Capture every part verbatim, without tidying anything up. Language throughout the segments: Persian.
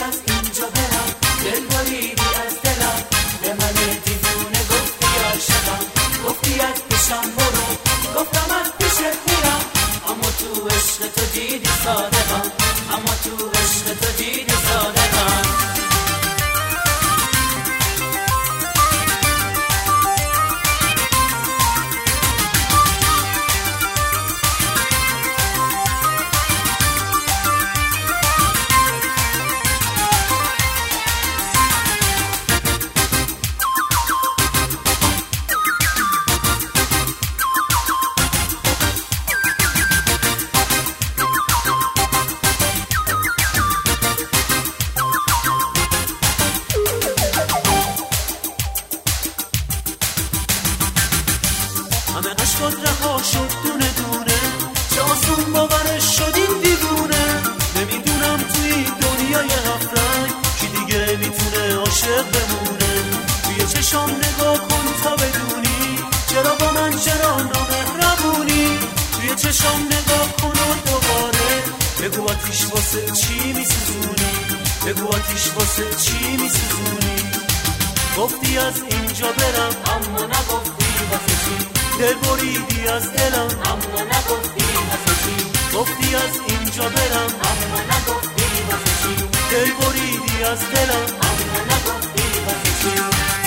از اینجا برم، دل بریدی از دلم، به من دیوونه گفتی عاشقم، گفتی از پیشم برو، گفتم از پیشت میرم، اما تو عشق تو دیدی صادقم، اما تو عشق تو دیدی صادقم. همه عشقات رها شد دونه دونه، چه آسون باورش شدیم دیوونه. نمیدونم توی این دنیای هفت رنگ کی دیگه میتونه عاشق بمونه. توی چشام نگاه کن تا بدونی چرا با من چرا نامهربونی. توی چشام نگاه کن و دوباره بگو آتیش واسه چی میسوزونی، بگو آتیش واسه چی میسوزونی. گفتی از اینجا برم اما نگفتی واسه چی، دل بریدی از دلم اما نگفتی واسه چی. گفتی از اینجا برم اما نگفتی واسه چی، دل بریدی از دلم اما نگفتی واسه چی.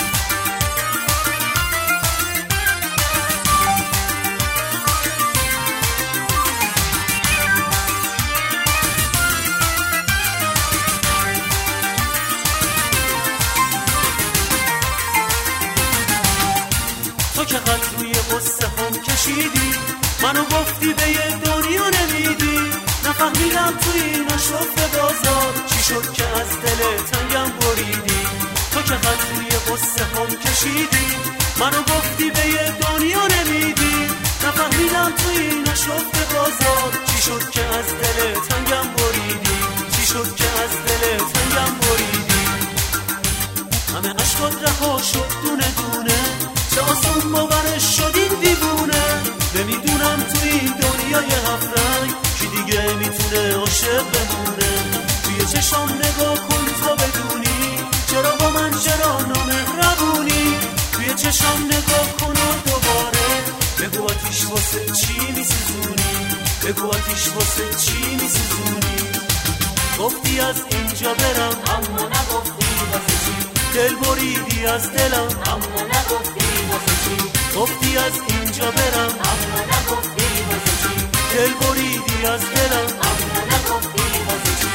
تو که خط روی قصه هم کشیدی، منو گفتی به یه دنیا نمیدی. نفهمیدم توی این شفت بازار چی شد که از دل تنگم بریدی. تو که خط روی قصه هم کشیدی، منو گفتی به یه دنیا نمیدی. نفهمیدم توی این شفت بازار چی شد که از دل تنگم بریدی، چی شد که از دل تنگم بریدی. همه عشقات رها شد دونه دونه، چه آسون باورش شدیم دیوونه. نمیدونم توی این دنیای هفت رنگ کی دیگه میتونه عاشق بمونه. توی چشام نگاه کن تا بدونی چرا با من چرا نامهربونی. توی چشام نگاه کن و دوباره بگو آتیش واسه چی میسوزونی، بگو آتیش واسه چی میسوزونی. گفتی از اینجا برم اما نگفتی واسه چی، دل بریدی از دلم اما نگفتی واسه چی. گفتی از اینجا برم اما نگفتی واسه چی، دل بریدی از دلم اما نگفتی واسه چی.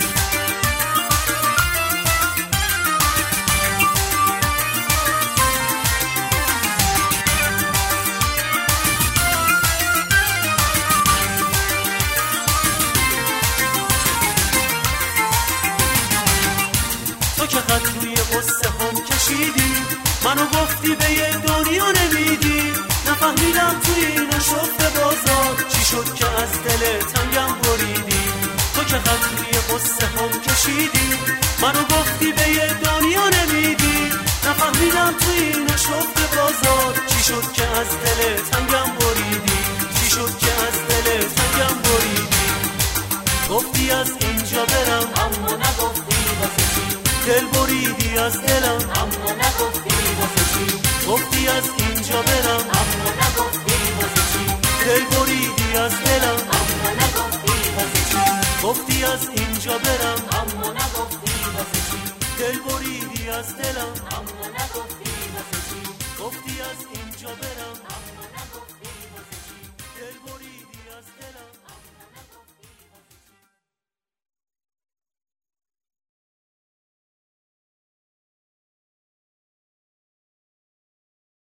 تو که خط روی قصه هم کشیدی، منو گفتی به یه دنیا نمیدی. نفهمیدم توی این شفت بازار چی شد که از دل تنگم بریدی. تو که خط روی قصه هم کشیدی، منو گفتی به یه دنیا نمیدی. نفهمیدم توی این شفت بازار چی شد که از دل تنگم بریدی، چی شد که از دل تنگم بریدی. گفتی از اینجا برم اما نگفتی واسه چی، دل بریدی از دلم اما نگفتی واسه چی. گفتی از اینجا برم اما نگفتی واسه چی، دل بریدی از دلم اما نگفتی واسه چی. گفتی از اینجا برم اما نگفتی واسه چی، دل بریدی از دلم اما نگفتی واسه چی. گفتی از اینجا برم